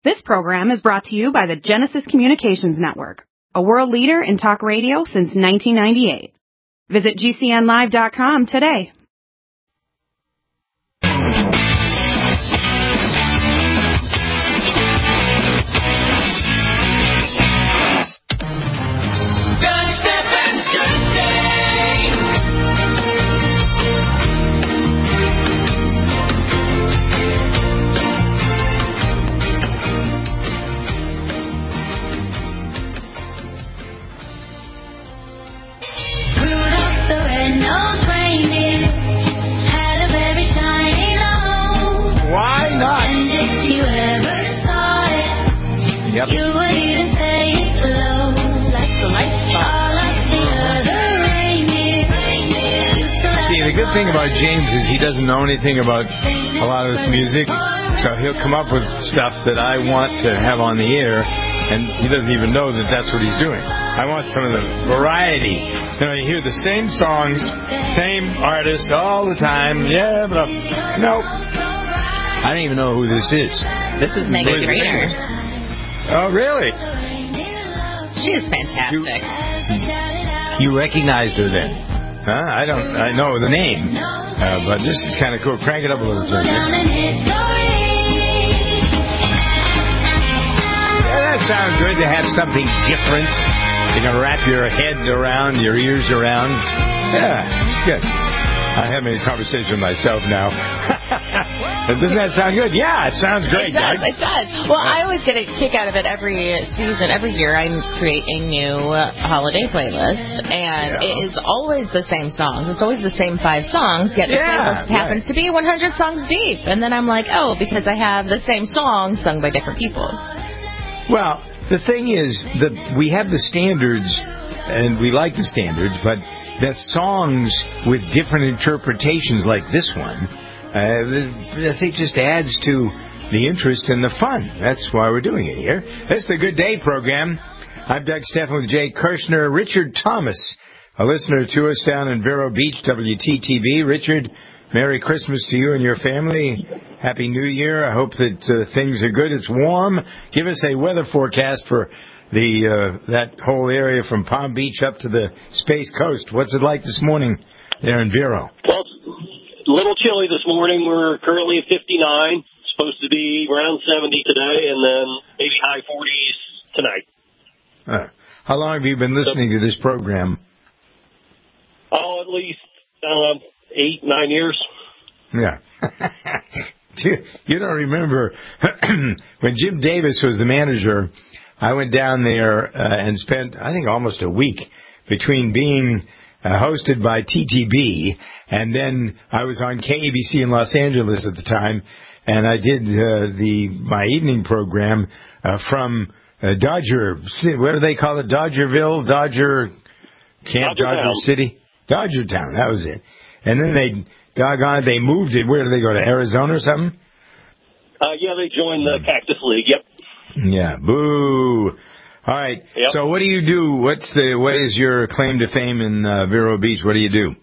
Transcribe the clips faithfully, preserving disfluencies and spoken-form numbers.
This program is brought to you by the Genesis Communications Network, a world leader in talk radio since nineteen ninety-eight. Visit G C N live dot com today. Yep. You would even say hello, like the lights fall off the other reindeer. See, the good thing about James is he doesn't know anything about a lot of this music, so he'll come up with stuff that I want to have on the air, and he doesn't even know that that's what he's doing. I want some of the variety. You know, you hear the same songs, same artists all the time. Yeah, but no, I don't even know who this is. This is Meghan Trainor. Oh, really? She is fantastic. You, you recognized her then? Huh? I don't. I know the name, uh, but this is kind of cool. Crank it up a little bit. Yeah, that sounds good to have something different. You can wrap your head around, your ears around. Yeah, good. I'm having a conversation with myself now. Doesn't that sound good? Yeah, it sounds great. It does. Doug. It does. Well, I always get a kick out of it every season. Every year I create a new holiday playlist, and yeah. It is always the same songs. It's always the same five songs, yet the yeah, playlist happens right. to be one hundred songs deep. And then I'm like, oh, because I have the same song sung by different people. Well, the thing is that we have the standards, and we like the standards, but that songs with different interpretations like this one, uh, I think just adds to the interest and the fun. That's why we're doing it here. It's the Good Day program. I'm Doug Stephan with Jay Kirshner. Richard Thomas, a listener to us down in Vero Beach, W T T V. Richard, Merry Christmas to you and your family. Happy New Year. I hope that uh, things are good. It's warm. Give us a weather forecast for the uh, that whole area from Palm Beach up to the Space Coast. What's it like this morning there in Vero? Well, it's a little chilly this morning. We're currently at fifty-nine. It's supposed to be around seventy today, and then maybe high forties tonight. Uh, how long have you been listening to this program? Oh, at least uh, eight, nine years. Yeah. you, you don't remember when Jim Davis was the manager. I went down there uh, and spent, I think, almost a week between being uh, hosted by T T B, and then I was on K A B C in Los Angeles at the time, and I did uh, the my evening program uh, from uh, Dodger, what do they call it, Dodgerville, Dodger Camp, Dodger, Dodger City? Dodgertown, that was it. And then they, doggone, they moved it. Where did they go, to Arizona or something? Uh, yeah, they joined the Cactus League, yep. Yeah, boo. All right. Yep. So what do you do? What's the what is your claim to fame in uh, Vero Beach? What do you do?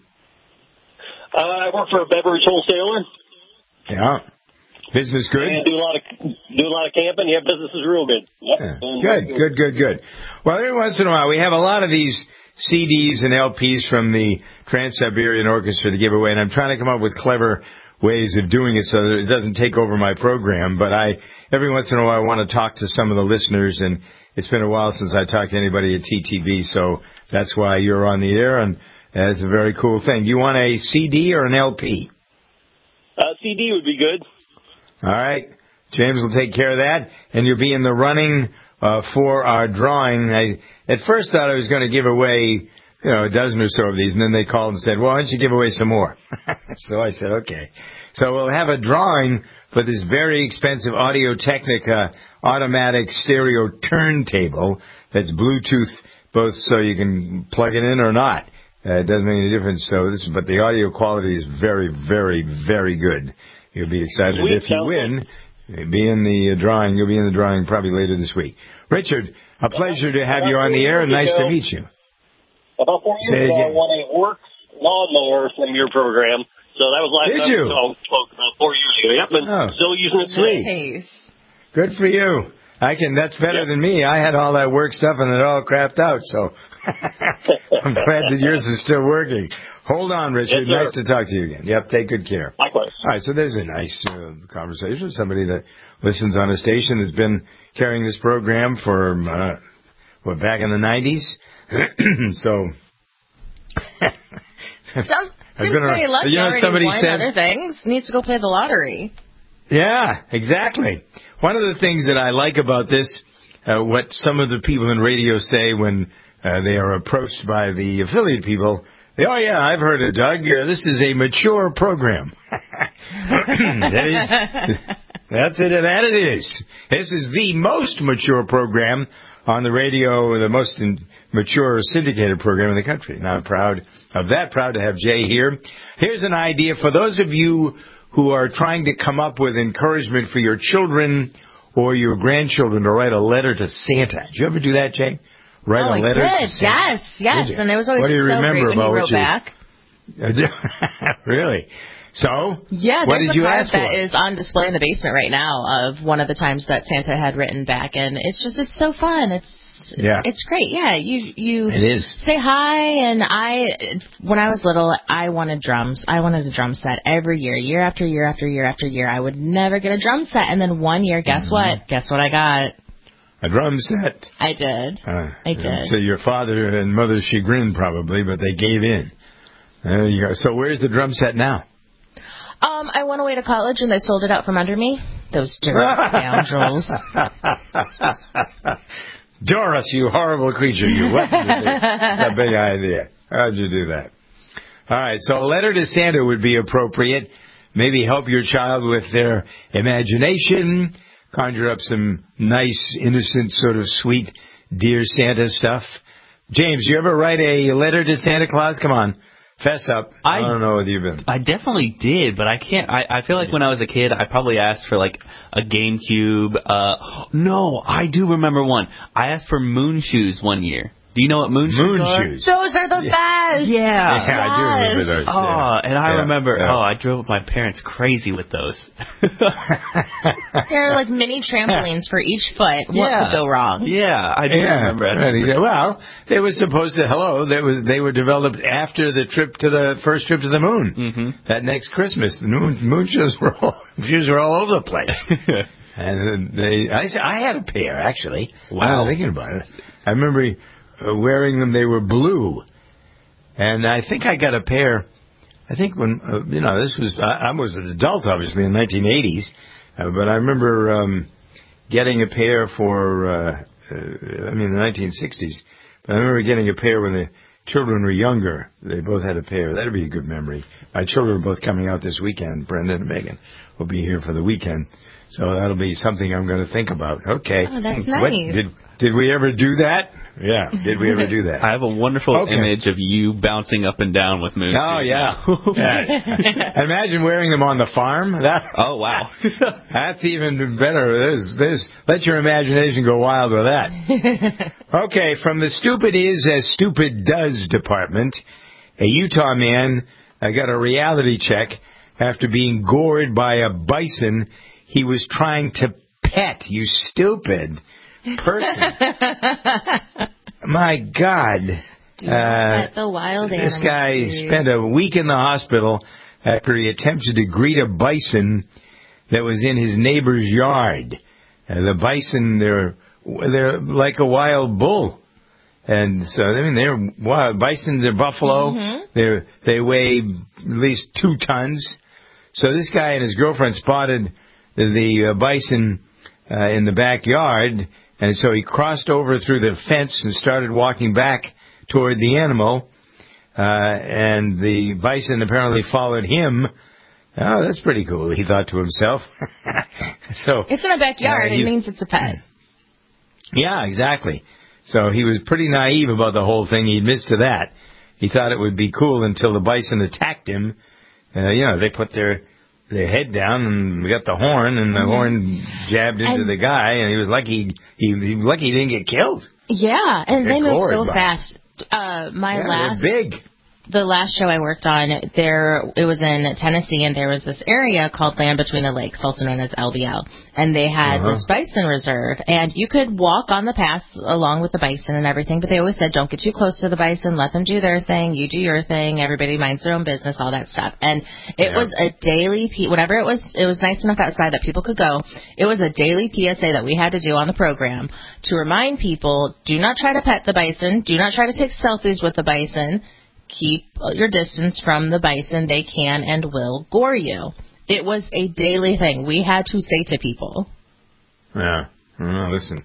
Uh, I work for a beverage wholesaler. Yeah. Business good? And do a lot of do a lot of camping. Yeah, business is real good. Yep. Yeah. Good, good, good, good. Well, every once in a while we have a lot of these C Ds and L Ps from the Trans-Siberian Orchestra to give away, and I'm trying to come up with clever ways of doing it so that it doesn't take over my program. But I, every once in a while, I want to talk to some of the listeners, and it's been a while since I talked to anybody at T T V, so that's why you're on the air, and that's a very cool thing. Do you want a C D or an L P? Uh, C D would be good. All right. James will take care of that, and you'll be in the running uh, for our drawing. I at first thought I was going to give away, you know, a dozen or so of these, and then they called and said, well, why don't you give away some more? So I said, okay. So we'll have a drawing for this very expensive Audio-Technica automatic stereo turntable that's Bluetooth, both so you can plug it in or not. Uh, it doesn't make any difference. So this, but the audio quality is very, very, very good. You'll be excited Sweet, if you win. You'll be in the uh, drawing. You'll be in the drawing probably later this week. Richard, a pleasure to have you on the air, and nice to meet you. About four years ago, I won a work lawnmower from your program. So that was last Did time you? I spoke about four years ago. Yep, and oh, still using it sweet. today. Good for you. I can. That's better than me. I had all that work stuff and it all crapped out. So I'm glad that yours is still working. Hold on, Richard. Yes, nice to talk to you again. Yep. Take good care. Likewise. All right. So there's a nice uh, conversation with somebody that listens on a station that's been carrying this program for uh, what back in the nineties. So. Some, seems pretty lucky. You know, already somebody won said other things. Needs to go play the lottery. Yeah, exactly. One of the things that I like about this, uh, what some of the people in radio say when uh, they are approached by the affiliate people, they, oh yeah, I've heard it, Doug. Uh, this is a mature program. that is, that's it, that it is. This is the most mature program on the radio, the most in, mature syndicated program in the country. And I'm proud of that, proud to have Jay here. Here's an idea for those of you who are trying to come up with encouragement for your children or your grandchildren to write a letter to Santa. Did you ever do that, Jay? Write oh, a letter I did. to Santa? Yes, yes. And it was always what do you so remember great when about you wrote what you, back. Really? So, yeah, what there's did a you card ask for? that is on display in the basement right now of one of the times that Santa had written back, and it's just it's so fun. It's yeah. it's great. Yeah, you you it is. say hi, and I when I was little, I wanted drums. I wanted a drum set every year, year after year after year after year. I would never get a drum set, and then one year, guess mm-hmm. what? Guess what I got? A drum set. I did. Uh, I did. So your father and mother's chagrin probably, but they gave in. There you go. So where's the drum set now? Um, I went away to college and they sold it out from under me. Those dirty scoundrels. Doris, you horrible creature, you. What did you do? That big idea. How'd you do that? All right, so a letter to Santa would be appropriate. Maybe help your child with their imagination. Conjure up some nice, innocent, sort of sweet, dear Santa stuff. James, you ever write a letter to Santa Claus? Come on. Fess up. I, I don't know whether you've been. I definitely did, but I can't. I, I feel like when I was a kid, I probably asked for like a GameCube. Uh, no, I do remember one. I asked for moon shoes one year. Do you know what moon shoes moon are? shoes. Those are the best. Yeah. Yeah, yes. I do remember those. Oh, yeah. and I yeah. remember, yeah. oh, I drove my parents crazy with those. They're like mini trampolines for each foot. What yeah. could go wrong? Yeah, I do yeah. remember it. Well, they were supposed to, hello, they, was, they were developed after the trip to the first trip to the moon. Mm-hmm. That next Christmas, the moon, moon shoes were all, shoes were all over the place. And they, I, I had a pair, actually. Wow. I'm thinking about it. I remember uh, wearing them. They were blue. And I think I got a pair, I think when, uh, you know, this was, I, I was an adult, obviously, in the nineteen eighties. Uh, but I remember um, getting a pair for, uh, uh, I mean, the nineteen sixties. But I remember getting a pair when the children were younger. They both had a pair. That'd be a good memory. My children are both coming out this weekend. Brendan and Megan will be here for the weekend. So that'll be something I'm going to think about. Okay. Oh, that's nice. What, did did we ever do that? Yeah. Did we ever do that? I have a wonderful okay. image of you bouncing up and down with moon Oh, shoes. yeah. yeah. Imagine wearing them on the farm. That, oh, wow. That's even better. There's, there's, let your imagination go wild with that. Okay. From the Stupid Is as Stupid Does department, a Utah man uh, got a reality check after being gored by a bison he was trying to pet. You stupid person. My God. Do not pet the wild animals. This guy dude. spent a week in the hospital after he attempted to greet a bison that was in his neighbor's yard. Uh, the bison, they're they're like a wild bull. And so, I mean, they're wild. Bison, they're buffalo. Mm-hmm. They're, they weigh at least two tons. So this guy and his girlfriend spotted the uh, bison uh, in the backyard, and so he crossed over through the fence and started walking back toward the animal, uh, and the bison apparently followed him. Oh, that's pretty cool, he thought to himself. So it's in a backyard. Uh, he, it means it's a pet. Yeah, exactly. So he was pretty naive about the whole thing. He admits to that. He thought it would be cool until the bison attacked him. Uh, you know, they put their their head down and we got the horn, and the mm-hmm. horn jabbed into and the guy, and he was lucky he, he lucky he didn't get killed. Yeah, and They're they move so by. fast. Uh, my yeah, last they're big. the last show I worked on, there it was in Tennessee, and there was this area called Land Between the Lakes, also known as L B L, and they had uh-huh. this bison reserve, and you could walk on the paths along with the bison and everything, but they always said, don't get too close to the bison, let them do their thing, you do your thing, everybody minds their own business, all that stuff. And it yeah. was a daily, P- whenever it was, it was nice enough outside that people could go, it was a daily P S A that we had to do on the program to remind people, do not try to pet the bison, do not try to take selfies with the bison, keep your distance from the bison. They can and will gore you. It was a daily thing. We had to say to people. Yeah. Well, listen.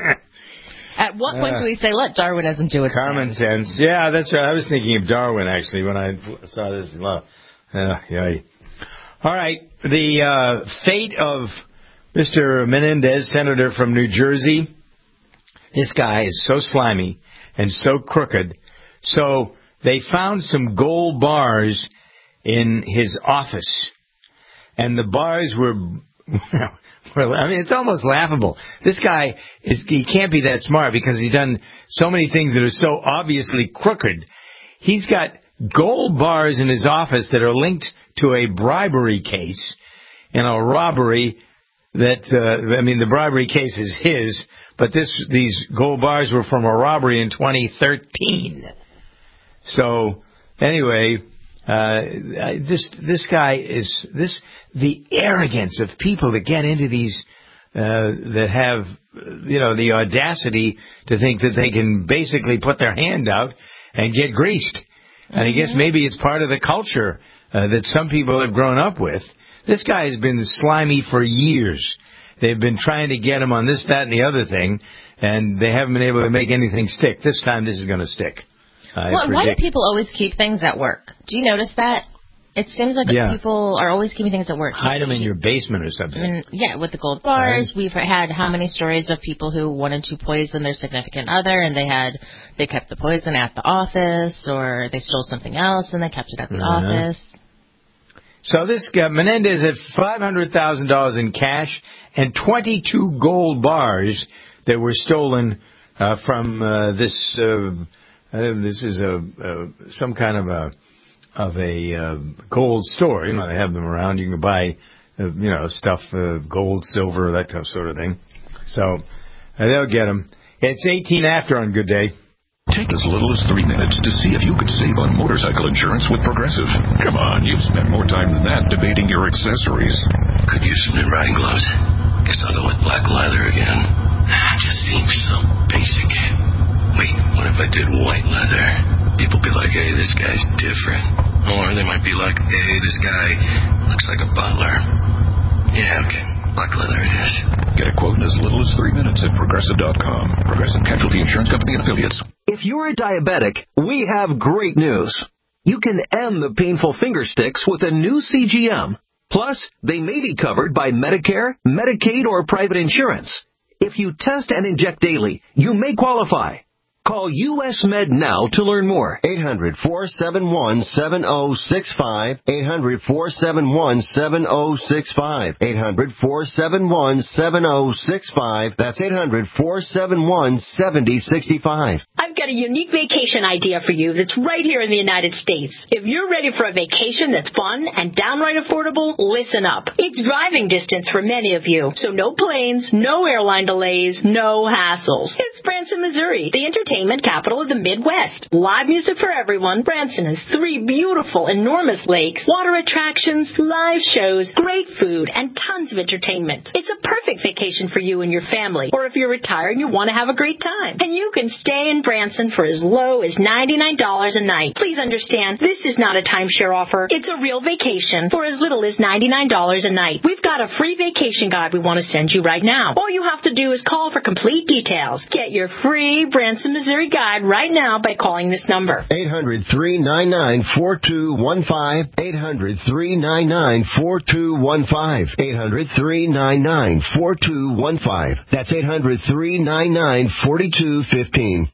At what point uh, do we say, let Darwinism do its common thing? sense. Yeah, that's right. I was thinking of Darwin, actually, when I saw this. Uh, yeah. All right. The uh, fate of Mister Menendez, senator from New Jersey. This guy is so slimy and so crooked. So they found some gold bars in his office, and the bars were, well, I mean, it's almost laughable. This guy, is he can't be that smart because he's done so many things that are so obviously crooked. He's got gold bars in his office that are linked to a bribery case and a robbery that, uh, I mean, the bribery case is his, but this these gold bars were from a robbery in twenty thirteen. So, anyway, uh, this this guy is this the arrogance of people that get into these uh, that have you know the audacity to think that they can basically put their hand out and get greased. Mm-hmm. And I guess maybe it's part of the culture uh, that some people have grown up with. This guy has been slimy for years. They've been trying to get him on this, that, and the other thing, and they haven't been able to make anything stick. This time, this is going to stick. I well, predict. Why do people always keep things at work? Do you notice that? It seems like yeah. people are always keeping things at work. Hide them in your basement or something. I mean, yeah, with the gold bars. Right. We've had how many stories of people who wanted to poison their significant other, and they had they kept the poison at the office, or they stole something else and they kept it at the uh-huh. office. So this guy, Menendez had five hundred thousand dollars in cash and twenty-two gold bars that were stolen uh, from uh, this. Uh, Uh, this is a, a some kind of a of a uh, gold store. You know, they have them around. You can buy, uh, you know, stuff, uh, gold, silver, that kind of sort of thing. So uh, they'll get them. It's eighteen after on Good Day. Take as little as three minutes to see if you could save on motorcycle insurance with Progressive. Come on, you've spent more time than that debating your accessories. Could use some new riding gloves. Guess I'll go with black leather again. Just seems so basic. Wait, what if I did white leather? People be like, hey, this guy's different. Or they might be like, hey, this guy looks like a butler. Yeah, okay. Black leather it is. Get a quote in as little as three minutes at Progressive dot com. Progressive Casualty Insurance Company and Affiliates. If you're a diabetic, we have great news. You can end the painful finger sticks with a new C G M. Plus, they may be covered by Medicare, Medicaid, or private insurance. If you test and inject daily, you may qualify. Call U S Med now to learn more. eight hundred, four seven one, seven oh six five. eight hundred, four seven one, seven oh six five. eight hundred, four seven one, seven oh six five. That's eight hundred, four seven one, seven oh six five. I've got a unique vacation idea for you that's right here in the United States. If you're ready for a vacation that's fun and downright affordable, listen up. It's driving distance for many of you, so no planes, no airline delays, no hassles. It's Branson, Missouri, the entertainment capital of the Midwest. Live music for everyone. Branson has three beautiful, enormous lakes, water attractions, live shows, great food, and tons of entertainment. It's a perfect vacation for you and your family, or if you're retired and you want to have a great time. And you can stay in Branson for as low as ninety-nine dollars a night. Please understand, this is not a timeshare offer. It's a real vacation for as little as ninety-nine dollars a night. We've got a free vacation guide we want to send you right now. All you have to do is call for complete details. Get your free Branson, Missouri guide right now by calling this number. eight hundred, three nine nine, four two one five. eight hundred, three nine nine, four two one five. eight hundred, three nine nine, four two one five. That's eight hundred, three nine nine, four two one five.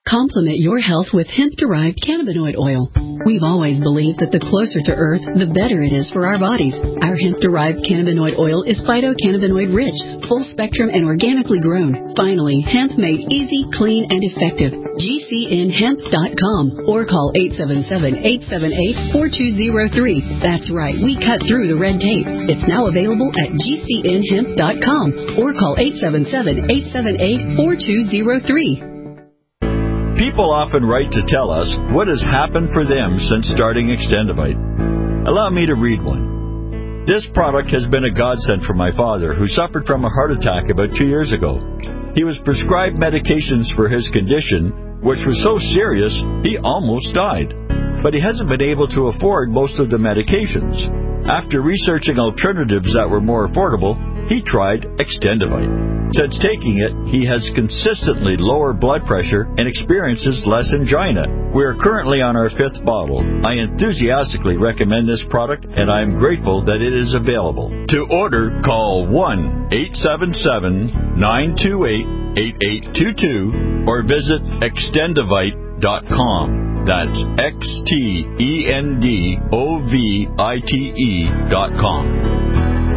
Complement your health with hemp-derived cannabinoid oil. We've always believed that the closer to Earth, the better it is for our bodies. Our hemp-derived cannabinoid oil is phytocannabinoid-rich, full-spectrum, and organically grown. Finally, hemp made easy, clean, and effective. G C N hemp dot com or call eight seven seven, eight seven eight, four two zero three. That's right, we cut through the red tape. It's now available at G C N hemp dot com or call eight seven seven, eight seven eight, four two zero three. People often write to tell us what has happened for them since starting Extendivite. Allow me to read one. This product has been a godsend for my father, who suffered from a heart attack about two years ago. He was prescribed medications for his condition, which was so serious he almost died. But he hasn't been able to afford most of the medications. After researching alternatives that were more affordable, he tried Extendivite. Since taking it, he has consistently lower blood pressure and experiences less angina. We are currently on our fifth bottle. I enthusiastically recommend this product, and I am grateful that it is available. To order, call one eight seven seven, nine two eight, eight eight two two or visit extendivite dot com. That's X T E N D O V I T E dot com.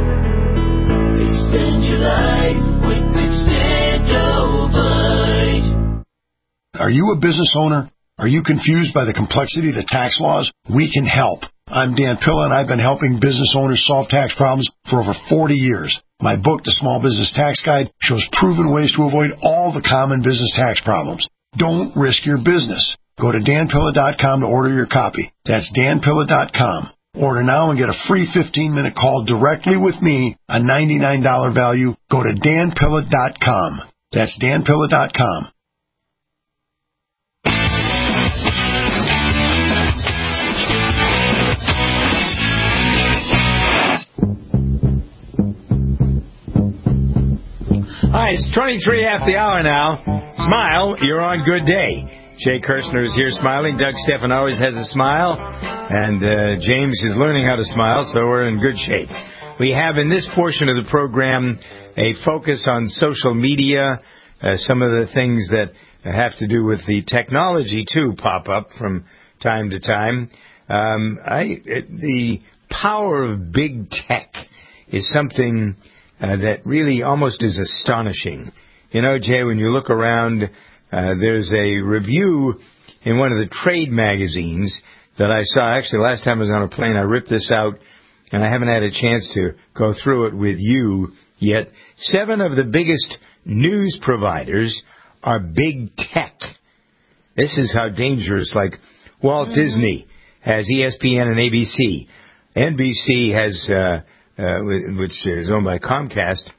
Extend your life with Extendivite. Are you a business owner? Are you confused by the complexity of the tax laws? We can help. I'm Dan Pilla, and I've been helping business owners solve tax problems for over forty years. My book, The Small Business Tax Guide, shows proven ways to avoid all the common business tax problems. Don't risk your business. Go to dan pilla dot com to order your copy. That's dan pilla dot com. Order now and get a free fifteen-minute call directly with me, a ninety-nine dollars value. Go to dan pilla dot com. That's dan pilla dot com. All right, it's twenty-three after the hour now. Smile, you're on Good Day. Jay Kirshner is here smiling. Doug Stephan always has a smile. And uh, James is learning how to smile, so we're in good shape. We have in this portion of the program a focus on social media, uh, some of the things that have to do with the technology, too, pop up from time to time. Um, I, it, the power of big tech is something uh, that really almost is astonishing. You know, Jay, when you look around... Uh, there's a review in one of the trade magazines that I saw. Actually, last time I was on a plane, I ripped this out, and I haven't had a chance to go through it with you yet. Seven of the biggest news providers are big tech. This is how dangerous. Like Walt mm-hmm. Disney has E S P N and A B C. N B C has, uh, uh, which is owned by Comcast,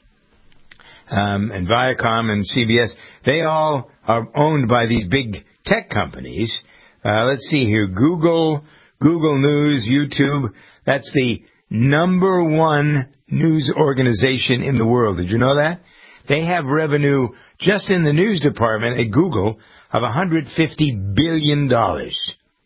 um, and Viacom and C B S. They all are owned by these big tech companies. Uh, let's see here. Google, Google News, YouTube. That's the number one news organization in the world. Did you know that? They have revenue just in the news department at Google of one hundred fifty billion dollars.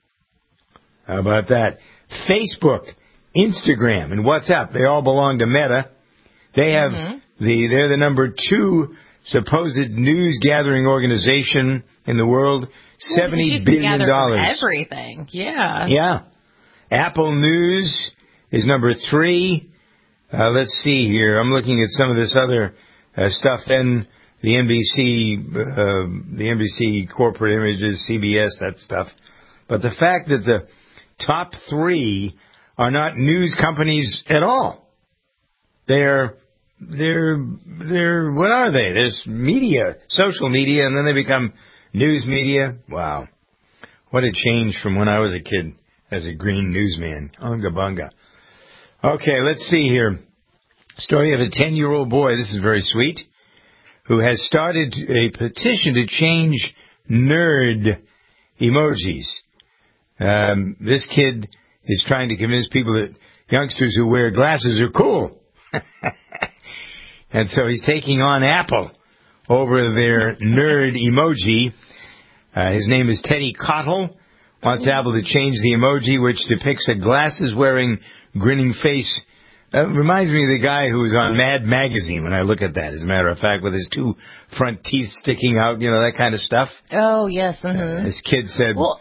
How about that? Facebook, Instagram, and WhatsApp, they all belong to Meta. They have mm-hmm. the, they're the number two supposed news gathering organization in the world, seventy billion dollars. Everything, yeah. Yeah. Apple News is number three. Uh, let's see here. I'm looking at some of this other uh, stuff. Then the N B C, uh, the N B C corporate images, C B S, that stuff. But the fact that the top three are not news companies at all. They're They're, they're, what are they? There's media, social media, and then they become news media. Wow. What a change from when I was a kid as a green newsman. Unga bunga. Okay, let's see here. Story of a ten-year-old boy, this is very sweet, who has started a petition to change nerd emojis. Um, this kid is trying to convince people that youngsters who wear glasses are cool. And so he's taking on Apple over their nerd emoji. Uh, his name is Teddy Cottle. Wants Apple to change the emoji, which depicts a glasses-wearing, grinning face, That reminds me of the guy who was on Mad Magazine when I look at that, as a matter of fact, with his two front teeth sticking out, you know, that kind of stuff. Oh, yes. Mm-hmm. Uh, this kid said... Well,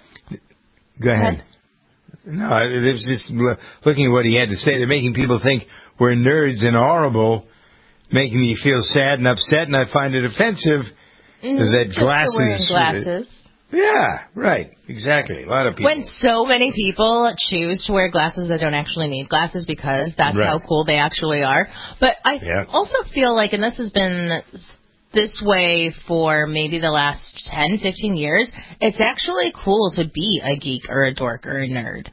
go ahead. No, it was just looking at what he had to say. They're making people think we're nerds and horrible, making me feel sad and upset, and I find it offensive mm, that just glasses... For wearing glasses. Yeah, right. Exactly. A lot of people. When so many people choose to wear glasses that don't actually need glasses because that's right. how cool they actually are. But I yeah. also feel like, and this has been this way for maybe the last ten, fifteen years, it's actually cool to be a geek or a dork or a nerd.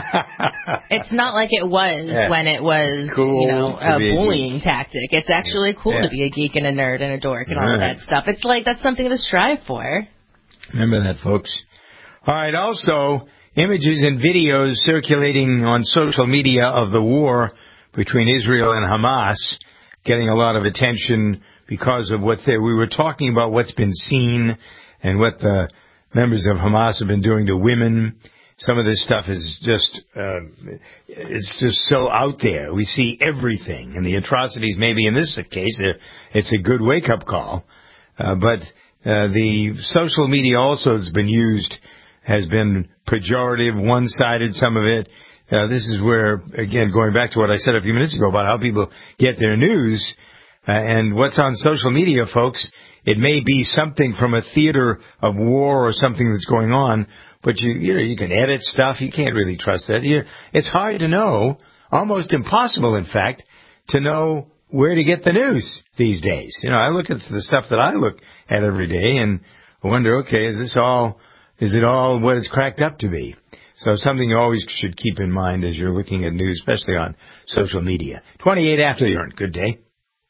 It's not like it was yeah. when it was, cool you know, a bullying a tactic. It's actually cool yeah. to be a geek and a nerd and a dork and all all of right. that stuff. It's like that's something to strive for. Remember that, folks. All right, also, images and videos circulating on social media of the war between Israel and Hamas getting a lot of attention because of what's there. We were talking about what's been seen and what the members of Hamas have been doing to women. Some of this stuff is just, uh, it's just so out there. We see everything. And the atrocities, maybe in this case, it's a good wake-up call. Uh, but... Uh, the social media also has been used, has been pejorative, one-sided, some of it. Uh, this is where, again, going back to what I said a few minutes ago about how people get their news, uh, and what's on social media, folks, it may be something from a theater of war or something that's going on, but you, you know, you can edit stuff. You can't really trust that. You, it's hard to know, almost impossible, in fact, to know where to get the news these days. You know, I look at the stuff that I look at every day and I wonder, okay, is this all, is it all what it's cracked up to be? So something you always should keep in mind as you're looking at news, especially on social media. twenty-eight after the urn. Good day.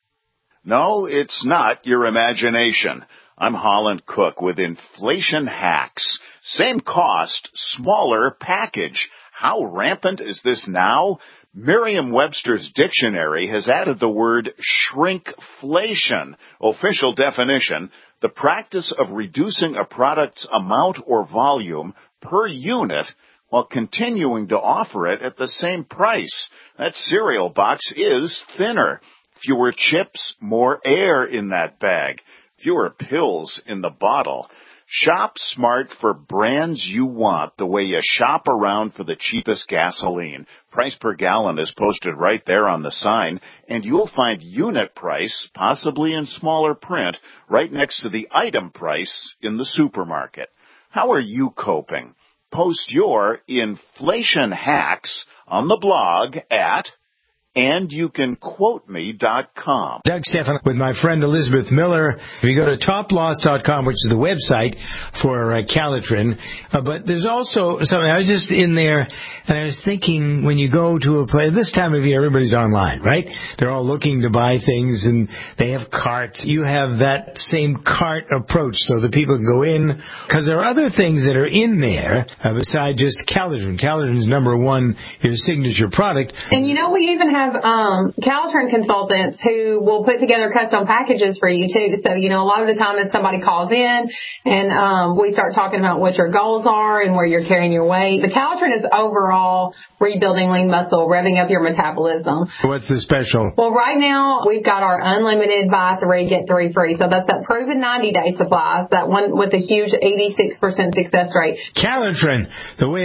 No, it's not your imagination. I'm Holland Cook with Inflation Hacks. Same cost, smaller package. How rampant is this now? Merriam-Webster's dictionary has added the word shrinkflation. Official definition, the practice of reducing a product's amount or volume per unit while continuing to offer it at the same price. That cereal box is thinner. Fewer chips, more air in that bag. Fewer pills in the bottle. Shop smart for brands you want the way you shop around for the cheapest gasoline. Price per gallon is posted right there on the sign, and you'll find unit price, possibly in smaller print, right next to the item price in the supermarket. How are you coping? Post your inflation hacks on the blog at and you can quote me dot com. Doug Stephan with my friend Elizabeth Miller. If you go to top loss dot com, which is the website for uh, Calitrin, uh, but there's also something. I was just in there, and I was thinking, when you go to a place, this time of year, everybody's online, right? They're all looking to buy things, and they have carts. You have that same cart approach, so that people can go in, because there are other things that are in there uh, besides just Calitrin. Calitrin's number one, your signature product. And you know, we even have have um, Calitrin consultants who will put together custom packages for you too. So, you know, a lot of the time if somebody calls in and um, we start talking about what your goals are and where you're carrying your weight, the Calitrin is overall rebuilding lean muscle, revving up your metabolism. What's the special? Well, right now we've got our unlimited buy three, get three free. So that's that proven ninety-day supplies, that one with a huge eighty-six percent success rate. Calitrin, the way...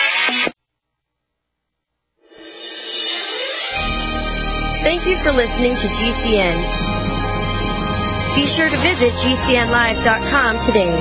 Thank you for listening to G C N. Be sure to visit G C N live dot com today.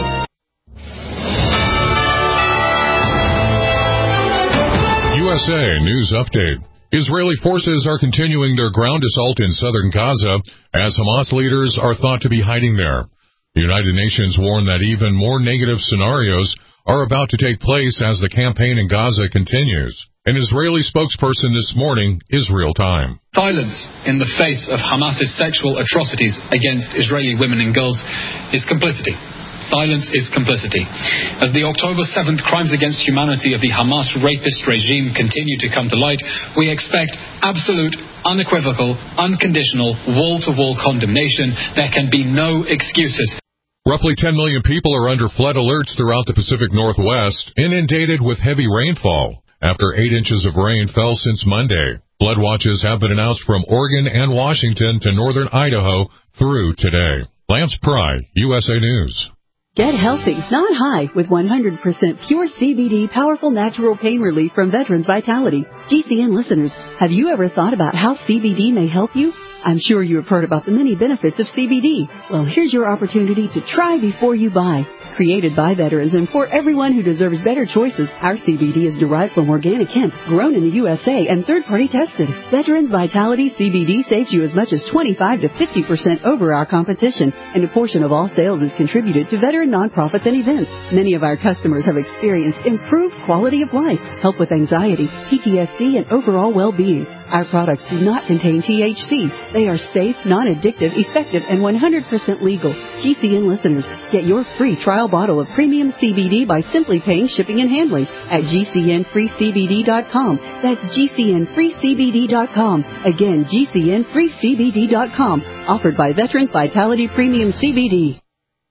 U S A News Update. Israeli forces are continuing their ground assault in southern Gaza as Hamas leaders are thought to be hiding there. The United Nations warned that even more negative scenarios are about to take place as the campaign in Gaza continues. An Israeli spokesperson this morning, Israel Time. Silence in the face of Hamas's sexual atrocities against Israeli women and girls is complicity. Silence is complicity. As the October seventh crimes against humanity of the Hamas rapist regime continue to come to light, we expect absolute, unequivocal, unconditional, wall-to-wall condemnation. There can be no excuses. Roughly ten million people are under flood alerts throughout the Pacific Northwest, inundated with heavy rainfall after eight inches of rain fell since Monday. Flood watches have been announced from Oregon and Washington to northern Idaho through today. Lance Pry, U S A News. Get healthy, not high, with one hundred percent pure C B D powerful natural pain relief from Veterans Vitality. G C N listeners, have you ever thought about how C B D may help you? I'm sure you have heard about the many benefits of C B D. Well, here's your opportunity to try before you buy. Created by veterans and for everyone who deserves better choices, our C B D is derived from organic hemp, grown in the U S A, and third-party tested. Veterans Vitality C B D saves you as much as twenty-five to fifty percent over our competition, and a portion of all sales is contributed to veteran nonprofits and events. Many of our customers have experienced improved quality of life, help with anxiety, P T S D, and overall well-being. Our products do not contain T H C. They are safe, non-addictive, effective, and one hundred percent legal. G C N listeners, get your free trial bottle of premium C B D by simply paying shipping and handling at G C N free C B D dot com. That's G C N free C B D dot com. Again, G C N free C B D dot com. Offered by Veterans Vitality Premium C B D.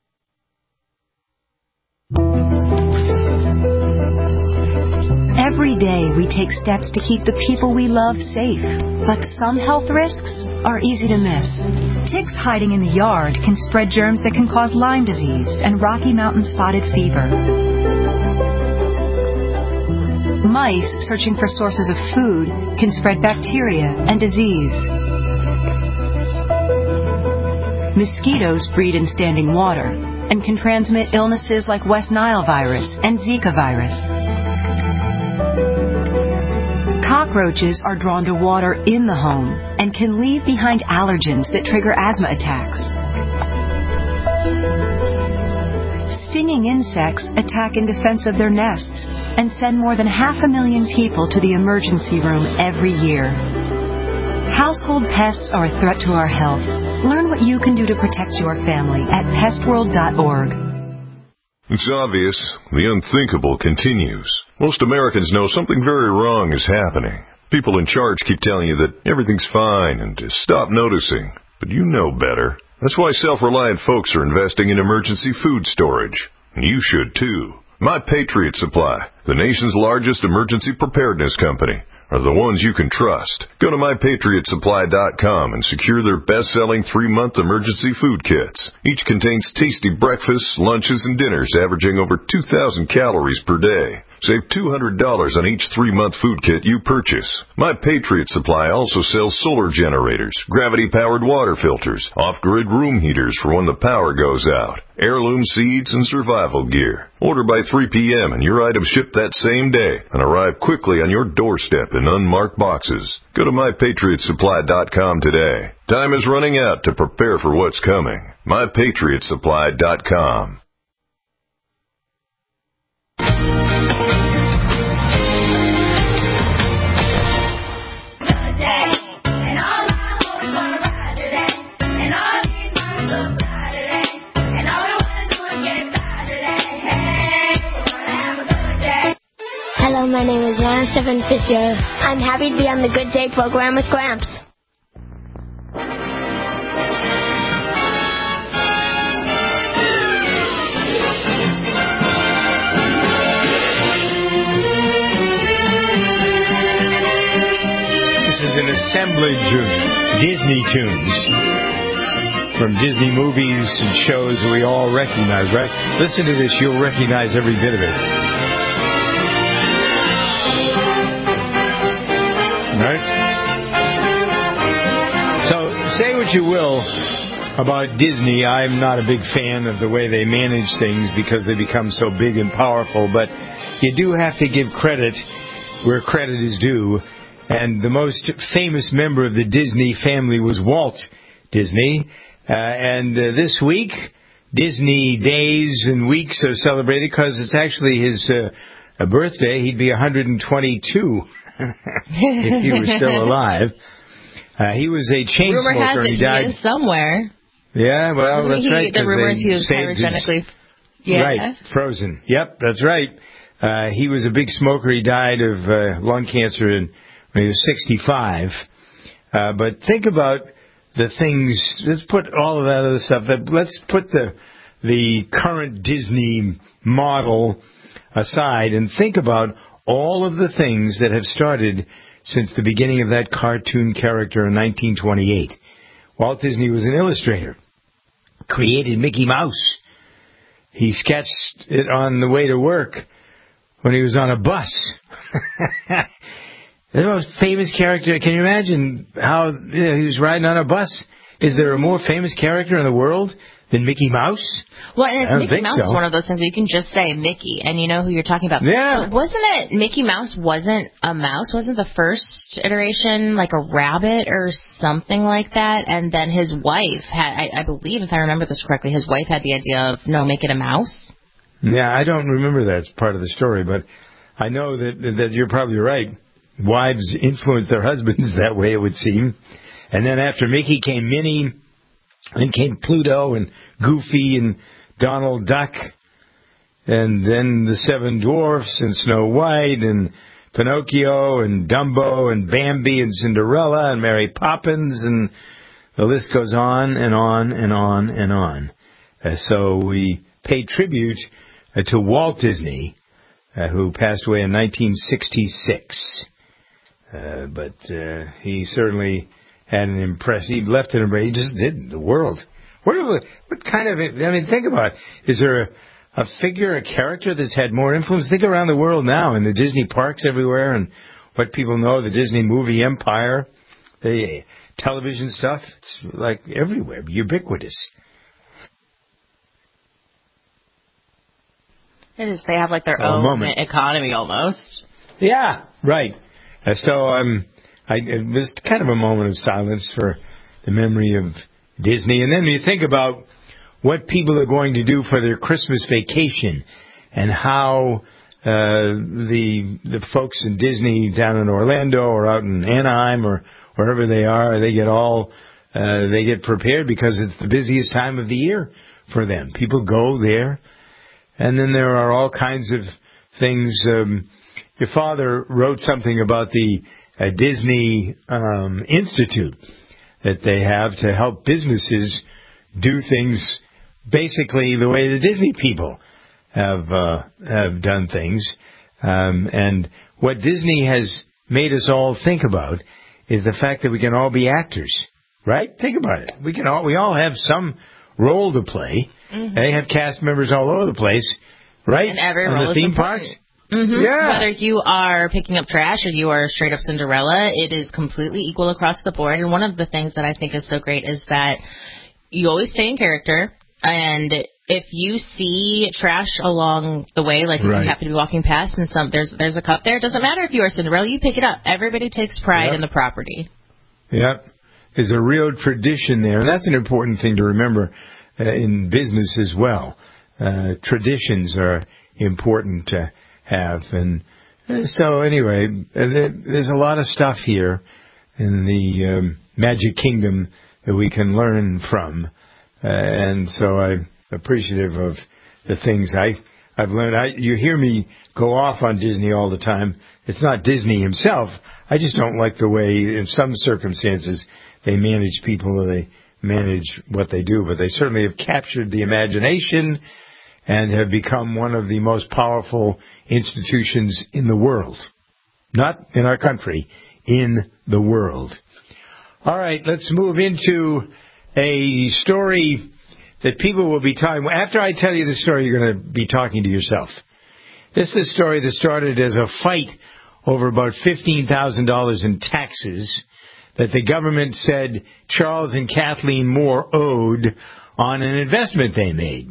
Every day we take steps to keep the people we love safe, but some health risks are easy to miss. Ticks hiding in the yard can spread germs that can cause Lyme disease and Rocky Mountain spotted fever. Mice searching for sources of food can spread bacteria and disease. Mosquitoes breed in standing water and can transmit illnesses like West Nile virus and Zika virus. Cockroaches are drawn to water in the home and can leave behind allergens that trigger asthma attacks. Stinging insects attack in defense of their nests and send more than half a million people to the emergency room every year. Household pests are a threat to our health. Learn what you can do to protect your family at pest world dot org. It's obvious. The unthinkable continues. Most Americans know something very wrong is happening. People in charge keep telling you that everything's fine and to stop noticing. But you know better. That's why self-reliant folks are investing in emergency food storage. And you should too. My Patriot Supply, the nation's largest emergency preparedness company, are the ones you can trust. Go to my patriot supply dot com and secure their best-selling three-month emergency food kits. Each contains tasty breakfasts, lunches, and dinners averaging over two thousand calories per day. Save two hundred dollars on each three-month food kit you purchase. My Patriot Supply also sells solar generators, gravity-powered water filters, off-grid room heaters for when the power goes out, heirloom seeds, and survival gear. Order by three p.m. and your items ship that same day and arrive quickly on your doorstep in unmarked boxes. Go to my patriot supply dot com today. Time is running out to prepare for what's coming. my patriot supply dot com. Hello, my name is Lana Stephen Fisher. I'm happy to be on the Good Day program with Gramps. This is an assemblage of Disney tunes from Disney movies and shows that we all recognize, right? Listen to this, you'll recognize every bit of it. Right? So, say what you will about Disney. I'm not a big fan of the way they manage things because they become so big and powerful, but you do have to give credit where credit is due. And the most famous member of the Disney family was Walt Disney. Uh, and uh, this week, Disney days and weeks are celebrated because it's actually his uh, birthday. He'd be one hundred twenty-two. If he was still alive. Uh, he was a chain rumor smoker. Rumor has it he, he died. is somewhere. Yeah, well, Wasn't that's he, right. The rumor is he was cryogenically... Yeah. Right, frozen. Yep, that's right. Uh, he was a big smoker. He died of uh, lung cancer in, when he was sixty-five. Uh, but think about the things... Let's put all of that other stuff... Let's put the the current Disney model aside and think about all of the things that have started since the beginning of that cartoon character in nineteen twenty-eight. Walt Disney was an illustrator, created Mickey Mouse. He sketched it on the way to work when he was on a bus. The most famous character, can you imagine how you know, he was riding on a bus? Is there a more famous character in the world than Mickey Mouse? Well, and I don't Mickey think Mouse so. is one of those things that you can just say Mickey, and you know who you're talking about. Yeah. But wasn't it Mickey Mouse wasn't a mouse? Wasn't the first iteration like a rabbit or something like that? And then his wife had, I, I believe, if I remember this correctly, his wife had the idea of, no, make it a mouse. Yeah, I don't remember that as part of the story, but I know that that you're probably right. Wives influence their husbands that way, it would seem. And then after Mickey came Minnie, then came Pluto and Goofy and Donald Duck, and then the Seven Dwarfs and Snow White and Pinocchio and Dumbo and Bambi and Cinderella and Mary Poppins, and the list goes on and on and on and on. Uh, so we pay tribute uh, to Walt Disney, uh, who passed away in nineteen sixty-six. Uh, but uh, he certainly had an impression. He left an impression. He just did the world. What, what kind of, I mean, think about it. Is there a, a figure, a character that's had more influence? Think around the world now in the Disney parks everywhere and what people know, the Disney movie empire, the television stuff. It's like everywhere, ubiquitous. It is. They have like their Oh, own moment. economy almost. Yeah, right. Uh, so um, I, it was kind of a moment of silence for the memory of Disney. And then you think about what people are going to do for their Christmas vacation and how uh, the the folks in Disney down in Orlando or out in Anaheim or wherever they are, they get all uh, they get prepared because it's the busiest time of the year for them. People go there, and then there are all kinds of things. Um, Your father wrote something about the uh, Disney um, Institute that they have to help businesses do things basically the way the Disney people have uh, have done things. Um, and what Disney has made us all think about is the fact that we can all be actors, right? Think about it. We can all we all have some role to play. Mm-hmm. They have cast members all over the place, right? And every On role the is theme important. parks. Mm-hmm. Yeah. Whether you are picking up trash or you are straight up Cinderella, it is completely equal across the board. And one of the things that I think is so great is that you always stay in character. And if you see trash along the way, like if Right. you happen to be walking past and some there's there's a cup there, it doesn't matter if you are Cinderella, you pick it up. Everybody takes pride Yep. in the property. Yep. There's a real tradition there. And that's an important thing to remember uh, in business as well. Uh, traditions are important to have. And uh, so anyway, uh, there's a lot of stuff here in the um, Magic Kingdom that we can learn from. Uh, and so I'm appreciative of the things I, I've learned. I, you hear me go off on Disney all the time. It's not Disney himself. I just don't like the way, in some circumstances, they manage people or they manage what they do. But they certainly have captured the imagination and have become one of the most powerful institutions in the world. Not in our country, in the world. All right, let's move into a story that people will be talking. After I tell you the story, you're going to be talking to yourself. This is a story that started as a fight over about fifteen thousand dollars in taxes that the government said Charles and Kathleen Moore owed on an investment they made.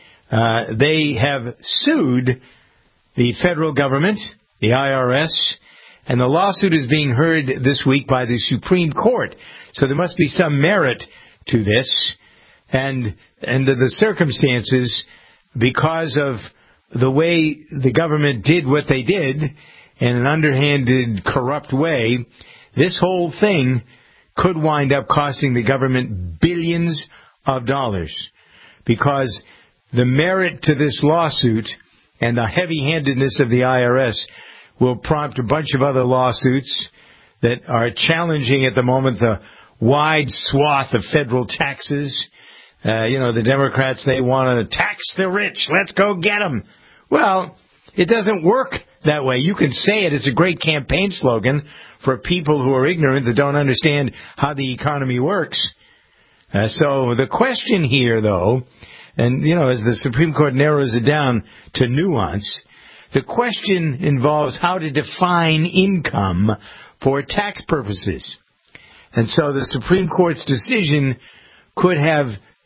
Uh, they have sued the federal government, the I R S, and the lawsuit is being heard this week by the Supreme Court. So there must be some merit to this. And under the circumstances, because of the way the government did what they did in an underhanded, corrupt way, this whole thing could wind up costing the government billions of dollars. Because the merit to this lawsuit and the heavy-handedness of the I R S will prompt a bunch of other lawsuits that are challenging at the moment the wide swath of federal taxes. Uh, you know, the Democrats, they want to tax the rich. Let's go get them. Well, it doesn't work that way. You can say it. It's a great campaign slogan for people who are ignorant, that don't understand how the economy works. Uh, so the question here, though, and, you know, as the Supreme Court narrows it down to nuance, the question involves how to define income for tax purposes. And so the Supreme Court's decision could have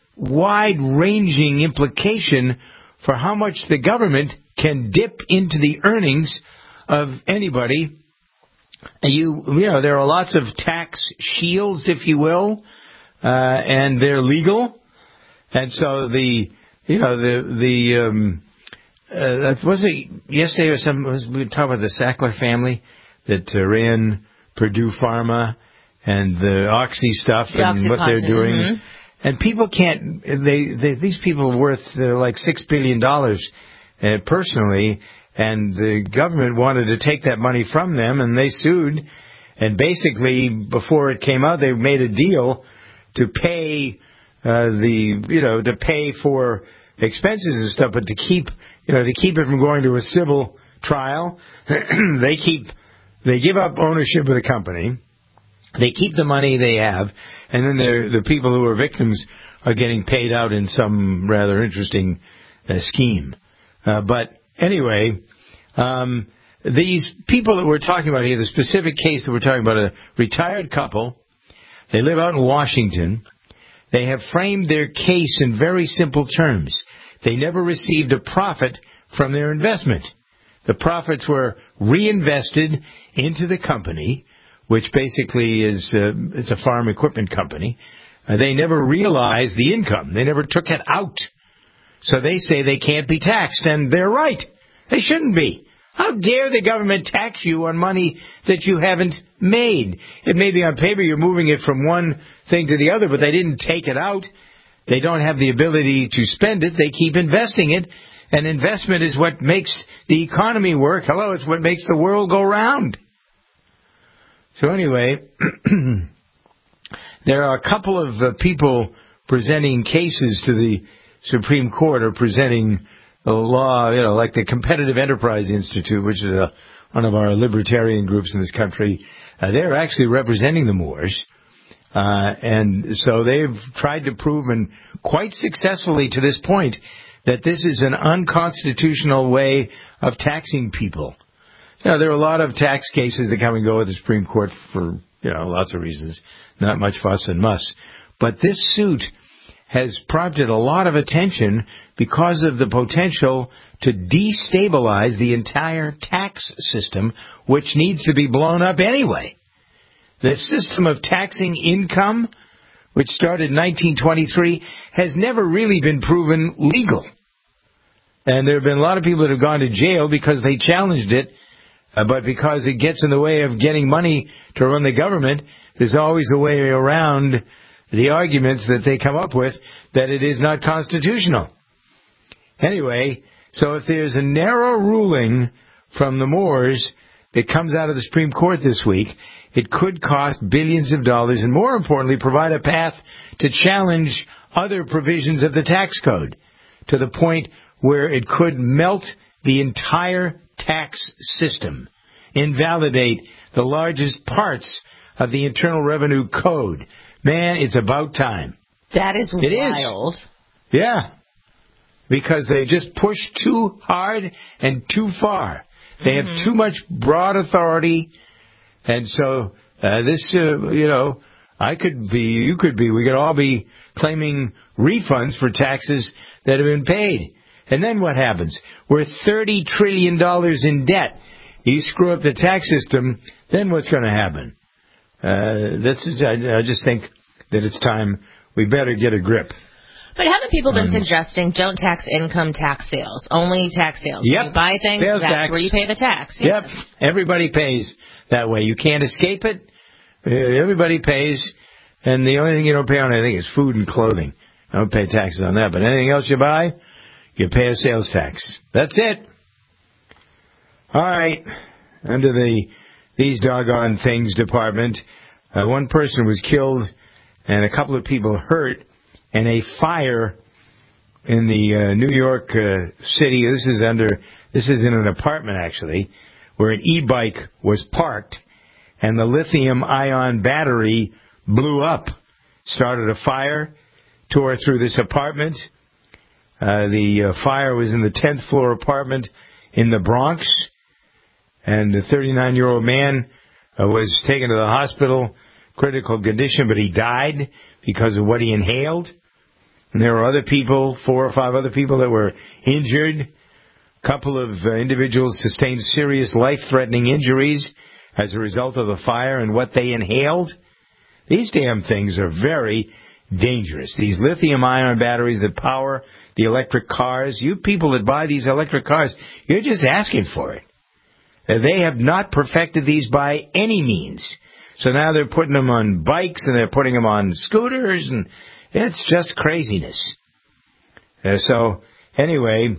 wide-ranging implication for how much the government can dip into the earnings of anybody. You, you know, there are lots of tax shields, if you will, uh, and they're legal. And so the, you know, the, the, um, uh, was it yesterday or something, was, we were talking about the Sackler family that uh, ran Purdue Pharma and the Oxy stuff the and what they're doing. Mm-hmm. And people can't, they, they these people are worth uh, like six billion dollars uh, personally, and the government wanted to take that money from them, and they sued. And basically, before it came out, they made a deal to pay uh, the, you know, to pay for expenses and stuff, but to keep, you know, to keep it from going to a civil trial, they keep, they give up ownership of the company. They keep the money they have, and then the people who are victims are getting paid out in some rather interesting uh, scheme. Uh, but anyway, um, these people that we're talking about here, the specific case that we're talking about, a retired couple, they live out in Washington. They have framed their case in very simple terms. They never received a profit from their investment. The profits were reinvested into the company, which basically is uh, it's a farm equipment company. Uh, they never realized the income. They never took it out. So they say they can't be taxed, and they're right. They shouldn't be. How dare the government tax you on money that you haven't made? It may be on paper you're moving it from one thing to the other, but they didn't take it out. They don't have the ability to spend it. They keep investing it, and investment is what makes the economy work. Hello, it's what makes the world go round. So anyway, there are a couple of uh, people presenting cases to the Supreme Court, or presenting a law, you know, like the Competitive Enterprise Institute, which is a, one of our libertarian groups in this country. Uh, they're actually representing the Moors. Uh, and so they've tried to prove, and quite successfully to this point, that this is an unconstitutional way of taxing people. You know, there are a lot of tax cases that come and go at the Supreme Court for, you know, lots of reasons. Not much fuss and muss. But this suit has prompted a lot of attention because of the potential to destabilize the entire tax system, which needs to be blown up anyway. The system of taxing income, which started in nineteen twenty-three, has never really been proven legal. And there have been a lot of people that have gone to jail because they challenged it. Uh, but because it gets in the way of getting money to run the government, there's always a way around the arguments that they come up with that it is not constitutional. Anyway, so if there's a narrow ruling from the Moors that comes out of the Supreme Court this week, it could cost billions of dollars and, more importantly, provide a path to challenge other provisions of the tax code to the point where it could melt the entire tax system, invalidate the largest parts of the Internal Revenue Code. Man, it's about time. That is it wild. Is. Yeah. Because they just push too hard and too far. They mm-hmm. have too much broad authority. And so uh, this, uh, you know, I could be, you could be, we could all be claiming refunds for taxes that have been paid. And then what happens? We're thirty trillion dollars in debt. You screw up the tax system, then what's going to happen? Uh, this is, I, I just think that it's time we better get a grip. But haven't people been um, suggesting don't tax income, tax sales, only tax sales? Yep. When you buy things, sales that's tax. where you pay the tax. Yep. Everybody pays that way. You can't escape it. Everybody pays. And the only thing you don't pay on, I think, is food and clothing. I don't pay taxes on that. But anything else you buy, you pay a sales tax. That's it. All right. Under the These Doggone Things department, uh, one person was killed and a couple of people hurt in a fire in the uh, New York uh, City. This is under This is in an apartment, actually, where an e-bike was parked, and the lithium-ion battery blew up, started a fire, tore through this apartment. Uh, the uh, fire was in the tenth floor apartment in the Bronx, and the thirty-nine-year-old man uh, was taken to the hospital, critical condition, but he died because of what he inhaled. And there were other people, four or five other people that were injured. A couple of uh, individuals sustained serious life-threatening injuries as a result of the fire and what they inhaled. These damn things are very dangerous. These lithium-ion batteries that power the electric cars, you people that buy these electric cars, you're just asking for it. Uh, they have not perfected these by any means. So now they're putting them on bikes and they're putting them on scooters, and it's just craziness. Uh, so anyway,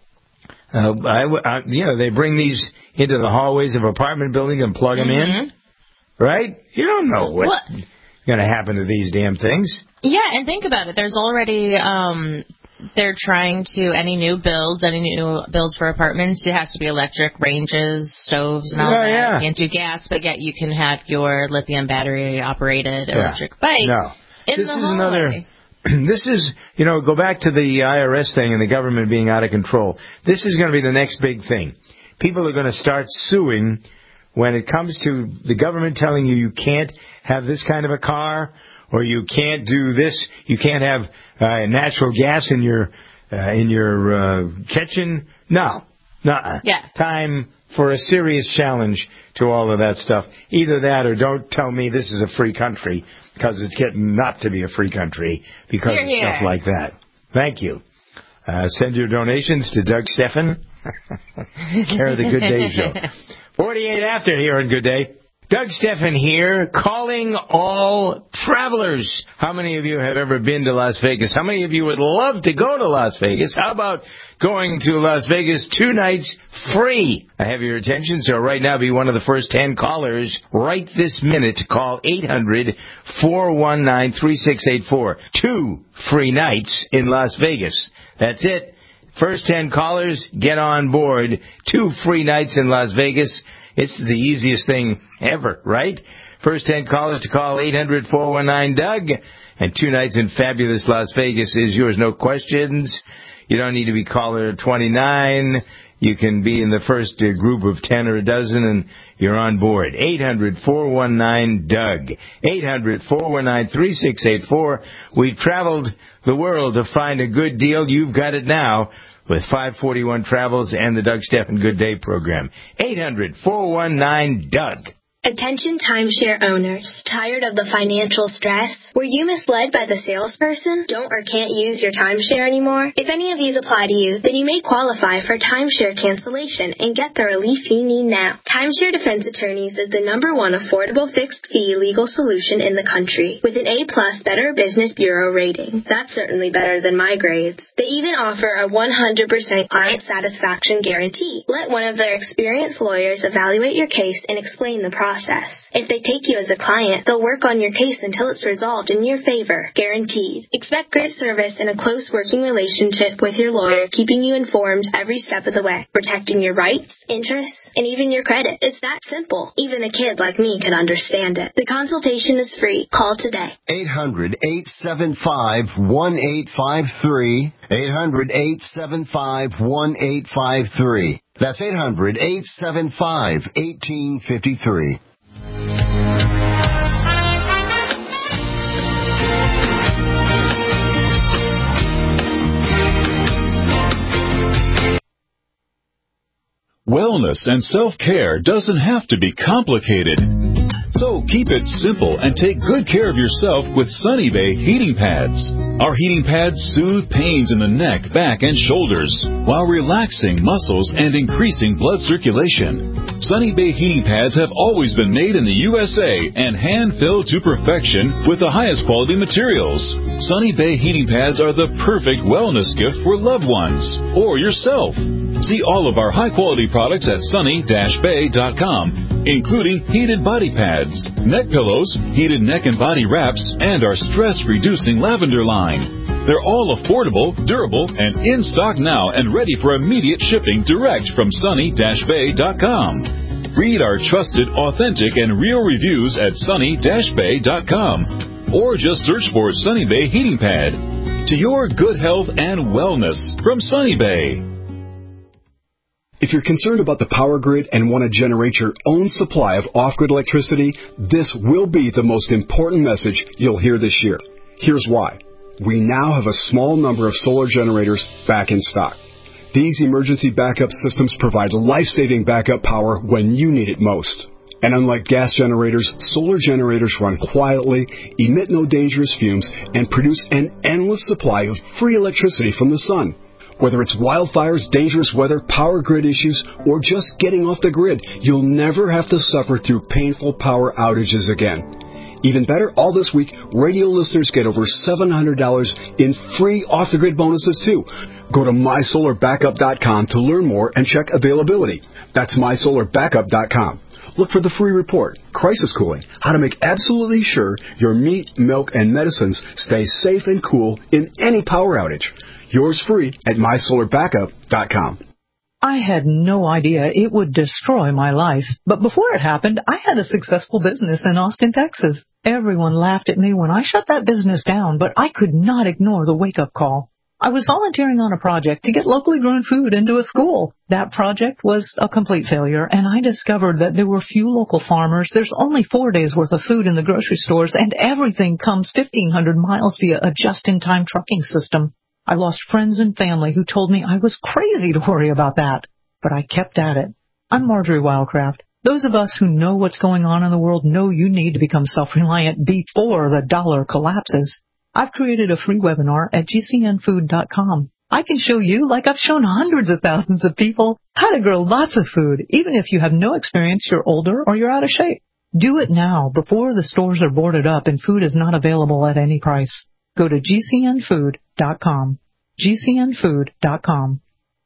uh, I, I, you know, they bring these into the hallways of apartment buildings and plug them Mm-hmm. in, right? You don't know what's What? going to happen to these damn things. Yeah, and think about it. There's already, um, they're trying to, any new builds, any new builds for apartments, it has to be electric, ranges, stoves, and all Oh, that. yeah. You can't do gas, but yet you can have your lithium battery-operated Yeah. electric bike No. in This the is hallway. another. This is, you know, go back to the I R S thing and the government being out of control. This is going to be the next big thing. People are going to start suing when it comes to the government telling you you can't have this kind of a car, or you can't do this, you can't have uh, natural gas in your uh, in your uh, kitchen. No, nuh-uh. Yeah. Time for a serious challenge to all of that stuff. Either that, or don't tell me this is a free country, because it's getting not to be a free country because Hear, of hear. stuff like that. Thank you. Uh, send your donations to Doug Steffen, care of the Good Day Show. forty-eight after here on Good Day. Doug Steffen here, calling all travelers. How many of you have ever been to Las Vegas? How many of you would love to go to Las Vegas? How about going to Las Vegas two nights free? I have your attention, so right now be one of the first ten callers right this minute. Call eight hundred, four one nine, three six eight four. Two free nights in Las Vegas. That's it. First ten callers, get on board. Two free nights in Las Vegas. It's the easiest thing ever, right? First ten callers to call eight hundred, four one nine, Doug. And two nights in fabulous Las Vegas is yours, no questions. You don't need to be caller twenty-nine. You can be in the first uh, group of ten or a dozen, and you're on board. eight hundred, four one nine, Doug. eight hundred, four one nine, three six eight four. We've traveled the world to find a good deal. You've got it now with five forty-one Travels and the Doug Steffen Good Day program. eight hundred, four one nine, Doug. Attention timeshare owners. Tired of the financial stress? Were you misled by the salesperson? Don't or can't use your timeshare anymore? If any of these apply to you, then you may qualify for timeshare cancellation and get the relief you need now. Timeshare Defense Attorneys is the number one affordable fixed-fee legal solution in the country, with an A-plus Better Business Bureau rating. That's certainly better than my grades. They even offer a one hundred percent client satisfaction guarantee. Let one of their experienced lawyers evaluate your case and explain the process. Process. If they take you as a client, they'll work on your case until it's resolved in your favor, guaranteed. Expect great service and a close working relationship with your lawyer, keeping you informed every step of the way, protecting your rights, interests, and even your credit. It's that simple. Even a kid like me can understand it. The consultation is free. Call today. eight hundred, eight seven five, one eight five three. eight hundred, eight seven five, one eight five three. That's eight hundred, eight seven five, one eight five three. Wellness and self-care doesn't have to be complicated. So keep it simple and take good care of yourself with Sunny Bay heating pads. Our heating pads soothe pains in the neck, back, and shoulders while relaxing muscles and increasing blood circulation. Sunny Bay heating pads have always been made in the U S A and hand-filled to perfection with the highest quality materials. Sunny Bay heating pads are the perfect wellness gift for loved ones or yourself. See all of our high-quality products at sunny dash bay dot com, including heated body pads, neck pillows, heated neck and body wraps, and our stress-reducing lavender line. They're all affordable, durable, and in stock now and ready for immediate shipping direct from sunny dash bay dot com. Read our trusted, authentic, and real reviews at sunny dash bay dot com. Or just search for Sunny Bay Heating Pad. To your good health and wellness from Sunny Bay. If you're concerned about the power grid and want to generate your own supply of off-grid electricity, this will be the most important message you'll hear this year. Here's why. We now have a small number of solar generators back in stock. These emergency backup systems provide life-saving backup power when you need it most. And unlike gas generators, solar generators run quietly, emit no dangerous fumes, and produce an endless supply of free electricity from the sun. Whether it's wildfires, dangerous weather, power grid issues, or just getting off the grid, you'll never have to suffer through painful power outages again. Even better, all this week, radio listeners get over seven hundred dollars in free off-the-grid bonuses, too. Go to my solar backup dot com to learn more and check availability. That's my solar backup dot com. Look for the free report, Crisis Cooling, how to make absolutely sure your meat, milk, and medicines stay safe and cool in any power outage. Yours free at my solar backup dot com. I had no idea it would destroy my life, but before it happened, I had a successful business in Austin, Texas. Everyone laughed at me when I shut that business down, but I could not ignore the wake-up call. I was volunteering on a project to get locally grown food into a school. That project was a complete failure, and I discovered that there were few local farmers. There's only four days' worth of food in the grocery stores, and everything comes fifteen hundred miles via a just-in-time trucking system. I lost friends and family who told me I was crazy to worry about that, but I kept at it. I'm Marjorie Wildcraft. Those of us who know what's going on in the world know you need to become self-reliant before the dollar collapses. I've created a free webinar at G C N food dot com. I can show you, like I've shown hundreds of thousands of people, how to grow lots of food, even if you have no experience, you're older, or you're out of shape. Do it now, before the stores are boarded up and food is not available at any price. Go to G C N food dot com. G C N food dot com.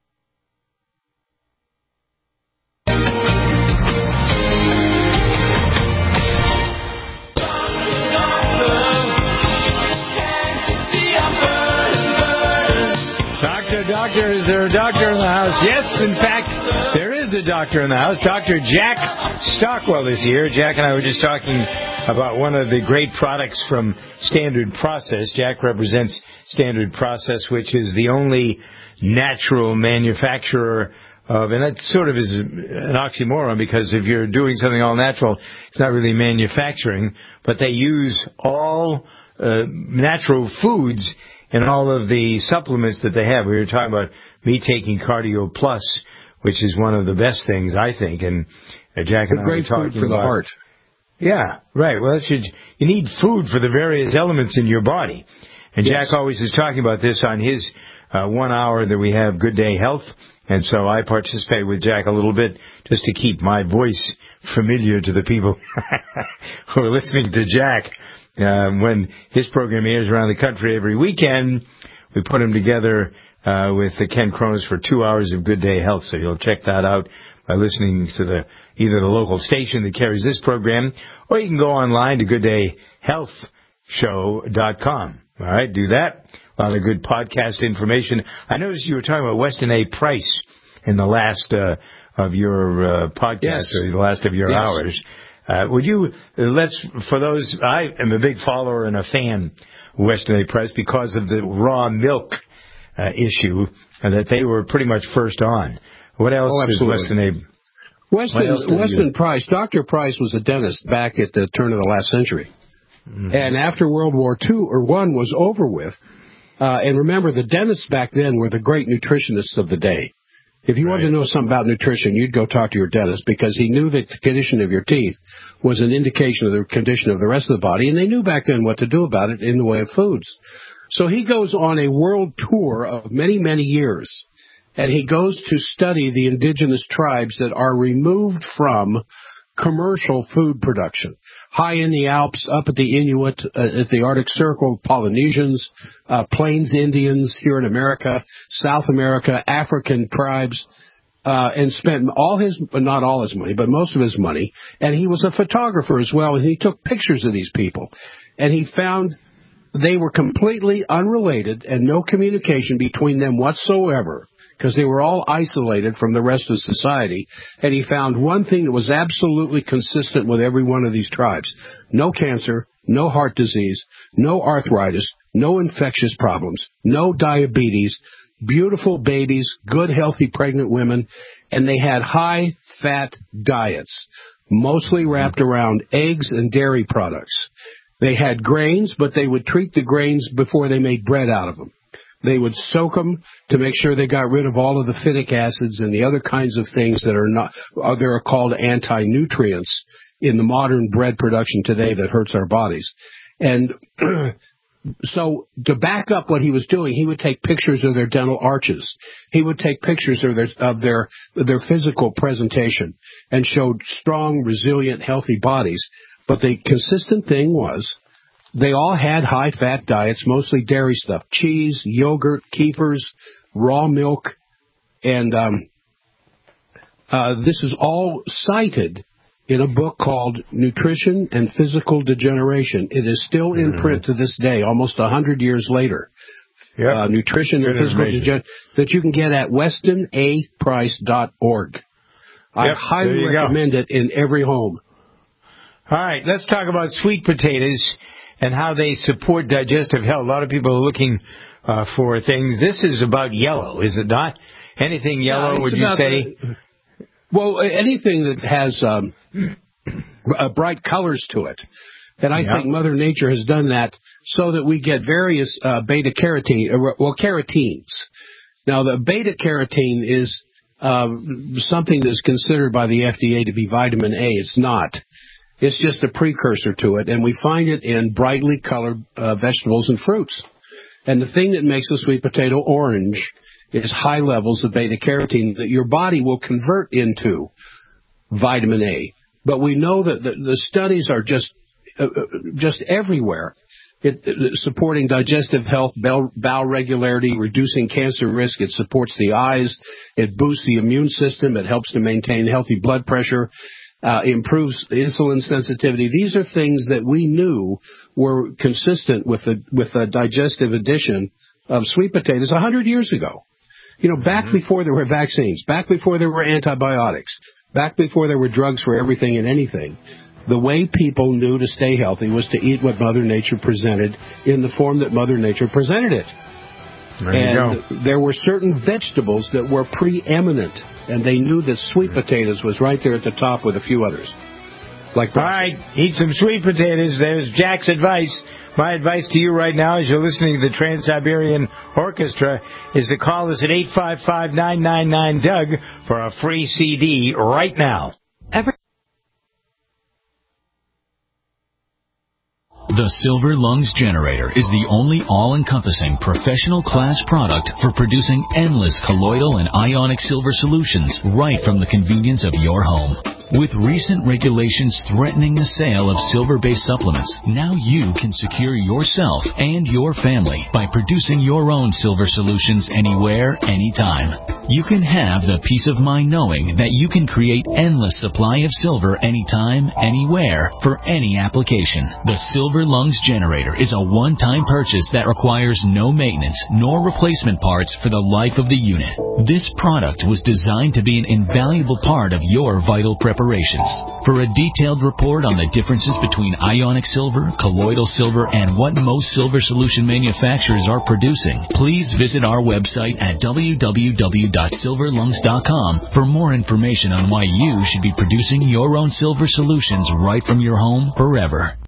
Doctor, doctor, is there a doctor in the house? Yes, in fact, there is a doctor in the house. Doctor Jack Stockwell is here. Jack and I were just talking about one of the great products from Standard Process. Jack represents Standard Process, which is the only natural manufacturer of, and that sort of is an oxymoron, because if you're doing something all natural, it's not really manufacturing, but they use all uh, natural foods and all of the supplements that they have. We were talking about me taking Cardio Plus, which is one of the best things, I think. And uh, Jack and I were talking food for the about, heart. Yeah, right. Well, it should, you need food for the various elements in your body. And yes. Jack always is talking about this on his uh, one hour that we have, Good Day Health. And so I participate with Jack a little bit just to keep my voice familiar to the people who are listening to Jack. Uh, when his program airs around the country every weekend, we put him together uh, with uh, Ken Kronos for two hours of Good Day Health. So you'll check that out by listening to the either the local station that carries this program, or you can go online to good day health show dot com. All right, do that. A lot of good podcast information. I noticed you were talking about Weston A. Price in the last uh, of your uh, podcast, yes. or the last of your yes. hours. Uh, would you, uh, let's, for those, I am a big follower and a fan of Weston A. Price because of the raw milk uh, issue uh, that they were pretty much first on. What else oh, is Weston A. Weston, Weston Price, Doctor Price was a dentist back at the turn of the last century. Mm-hmm. And after World War Two, or One was over with, uh, and remember, the dentists back then were the great nutritionists of the day. If you right. wanted to know something about nutrition, you'd go talk to your dentist, because he knew that the condition of your teeth was an indication of the condition of the rest of the body, and they knew back then what to do about it in the way of foods. So he goes on a world tour of many, many years, and he goes to study the indigenous tribes that are removed from commercial food production. High in the Alps, up at the Inuit, uh, at the Arctic Circle, Polynesians, uh, Plains Indians here in America, South America, African tribes, uh, and spent all his, not all his money, but most of his money. And he was a photographer as well, and he took pictures of these people. And he found they were completely unrelated and no communication between them whatsoever, because they were all isolated from the rest of society. And he found one thing that was absolutely consistent with every one of these tribes: no cancer, no heart disease, no arthritis, no infectious problems, no diabetes, beautiful babies, good, healthy, pregnant women, and they had high-fat diets, mostly wrapped around eggs and dairy products. They had grains, but they would treat the grains before they made bread out of them. They would soak them to make sure they got rid of all of the phytic acids and the other kinds of things that are not, uh, they're called anti-nutrients in the modern bread production today that hurts our bodies. And so to back up what he was doing, he would take pictures of their dental arches. He would take pictures of their of their their physical presentation and showed strong, resilient, healthy bodies. But the consistent thing was they all had high-fat diets, mostly dairy stuff: cheese, yogurt, kefirs, raw milk, and um, uh, this is all cited in a book called Nutrition and Physical Degeneration. It is still in mm-hmm. print to this day, almost a hundred years later. Yep. Uh, Nutrition Good and Physical Degeneration, that you can get at weston a price dot org. I yep. highly recommend go. it in every home. All right, let's talk about sweet potatoes and how they support digestive health. A lot of people are looking uh, for things. This is about yellow, is it not? Anything yellow, no, would you say? The, well, anything that has um, uh, bright colors to it. And I yeah. think Mother Nature has done that so that we get various uh, beta-carotene, uh, well, carotenes. Now, the beta-carotene is uh, something that's considered by the F D A to be vitamin A. It's not. It's just a precursor to it, and we find it in brightly colored uh, vegetables and fruits. And the thing that makes the sweet potato orange is high levels of beta-carotene that your body will convert into vitamin A. But we know that the, the studies are just uh, just everywhere, it, it, supporting digestive health, bowel, bowel regularity, reducing cancer risk. It supports the eyes. It boosts the immune system. It helps to maintain healthy blood pressure. Uh, improves insulin sensitivity. These are things that we knew were consistent with the with the digestive addition of sweet potatoes a hundred years ago. You know, back mm-hmm. before there were vaccines, back before there were antibiotics, back before there were drugs for everything and anything, the way people knew to stay healthy was to eat what Mother Nature presented in the form that Mother Nature presented it. There and you go. There were certain vegetables that were preeminent, and they knew that sweet potatoes was right there at the top with a few others. Like All right, eat some sweet potatoes. There's Jack's advice. My advice to you right now, as you're listening to the Trans-Siberian Orchestra, is to call us at eight five five, nine nine nine, D O U G for a free C D right now. Every The Silver Lungs Generator is the only all-encompassing professional class product for producing endless colloidal and ionic silver solutions right from the convenience of your home. With recent regulations threatening the sale of silver-based supplements, now you can secure yourself and your family by producing your own silver solutions anywhere, anytime. You can have the peace of mind knowing that you can create endless supply of silver anytime, anywhere, for any application. The Silver Lungs Generator is a one-time purchase that requires no maintenance nor replacement parts for the life of the unit. This product was designed to be an invaluable part of your vital preparations. For a detailed report on the differences between ionic silver, colloidal silver, and what most silver solution manufacturers are producing, please visit our website at w w w dot silver lungs dot com for more information on why you should be producing your own silver solutions right from your home forever.